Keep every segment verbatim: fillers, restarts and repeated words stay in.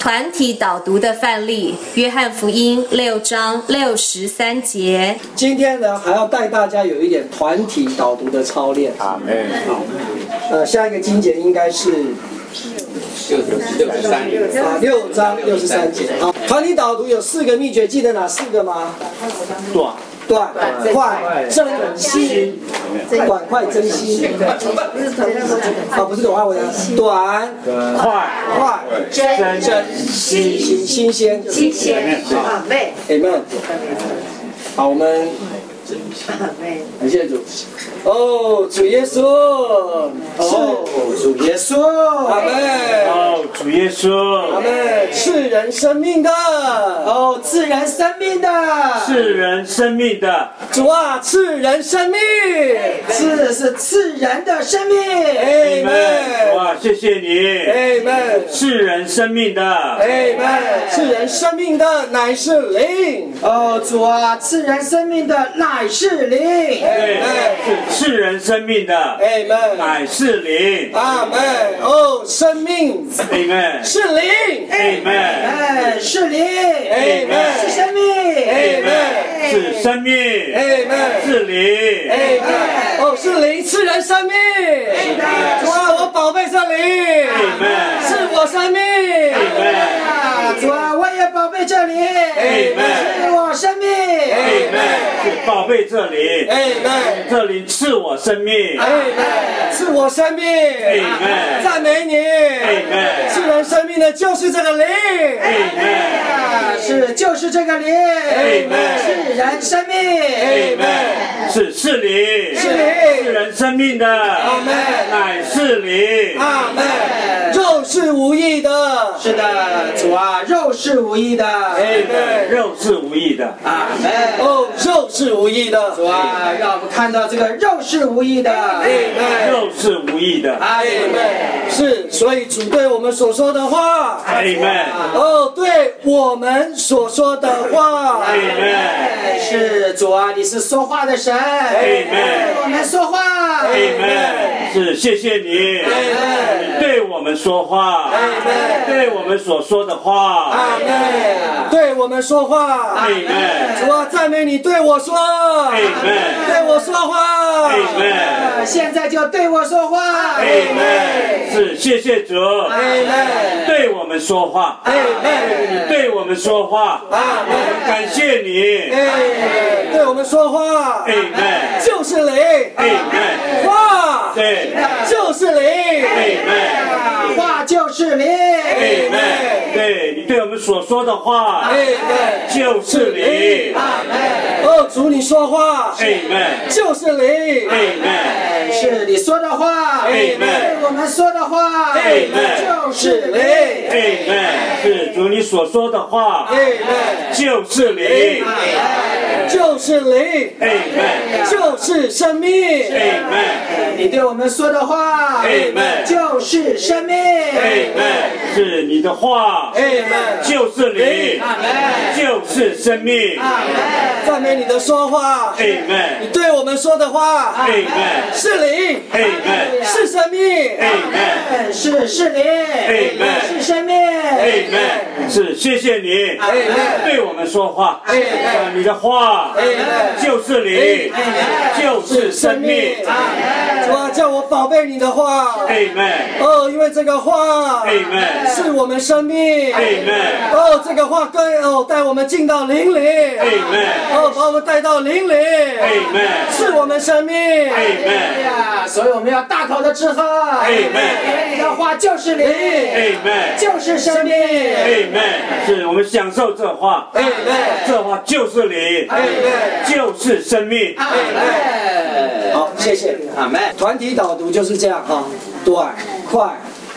团体导读的范例，约翰福音六章六十三节。 今天呢，还要带大家有一点团体导读的操练。 阿门。 好，呃，下一个经节应该是六十三啊，六章六十三节。好，团体导读有四个秘诀，记得哪四个吗？ 短、 短、快、真心。短、快、真心。啊，不是短快，我讲短、 快、 快、 真真、新、新鲜、 新鲜。好，妹。 Amen。好，我们感谢主。哦，主耶稣，哦，主耶稣，阿门。 哦，主耶稣， 阿门。赐人生命的，哦，赐人生命的， 赐人生命的主啊，赐人生命，赐是赐人的生命。阿门。 哇，谢谢你。 阿门。 赐人生命的， 阿门。赐人生命的乃是灵。哦，主啊，赐人生命的乃是灵。 对，是赐人生命的， 阿门。 乃是灵。 阿门。哦，生命， 阿门。 是灵。 阿门。 哎，是灵。阿门。是生命。阿门。 是生命。 阿门。 是灵。 阿门。哦，是灵，赐人生命。主啊，我宝贝这灵。 阿门。 是我生命。 阿门。 主啊，我也宝贝这灵。 阿门。 是我生命。 阿门。是宝贝这灵。 阿门。 这灵赐我生命。 阿门。赐我生命。 阿门。 赞美你。 阿门。 赐人生命的就是这个灵。 阿门。 是就是这个灵。 阿门。 赐人生命。阿门。 是是灵， 是灵， 是人生命的， 阿门， 乃是灵， 阿门。肉是无益的，是的，主啊，肉是无益的，阿门。 肉是无益的， 阿门。哦，肉是无益的，主啊，让我们看到这个肉是无益的，阿门。 肉是无益的， 阿门。是，所以主对我们所说的话， 阿门。 哦，对我们所说的话， 阿门。 是主啊，你是说话的神，阿门。对我们说话， 阿门。是，谢谢你，你对我们说话，阿门。对我们所说的话， 阿门。对我们说话， 阿门。 主啊，赞美你对我说，阿门。 对我说话， 阿门。 现在就对我说话，阿门。是，谢谢主， 阿门。 对我们说话， 阿门。 你对我们说话， 阿门。 感谢你， 哎，对我们说话， 阿门。 就是灵， 阿门。 话， 对， 就是灵， 阿门。 话就是灵， 阿门。对你对我们所说的话， 阿门， 就是灵， 阿门。哦，主你说话， 阿门， 就是灵， 阿门。 是你说的话，阿门。我们说的话，阿门，就是灵， 阿门。是主你所说的话， 阿门， 就是灵， 就是灵， 阿门， 就是生命， 阿门。 你对我们说的话， 阿门， 就是生命， 阿门。是你的话， 阿门， 就是灵， 阿门， 就是生命， 阿门。赞美你的说话， 阿门。 你对我们说的话， 阿门， 是灵， 阿门， 是生命， 阿门， 是是灵， 阿门， 是生命， 阿门。是，谢谢你， 阿门， 对我们说话， 阿门， 你的话就是灵，就是生命， 主啊，叫我宝贝你的话， 阿门。 哦，因为这个话， 阿门， 是我们生命， 阿门。 哦，这个话跟哦带我们进到灵里， 阿门。 哦，把我们带到灵里， 阿门， 是我们生命， 阿门呀，所以我们要大口的吃喝，阿门。 你的话就是灵， 阿门， 就是生命， 阿门。是我们享受这话， 阿门， 这话就是灵， 阿门， 就是生命， 阿门。好，谢谢，阿门。团体导读就是这样哈，短快。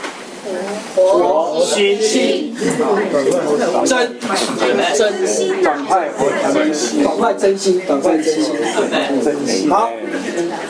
活心心，真真，短快，短快真心，短快真心，好。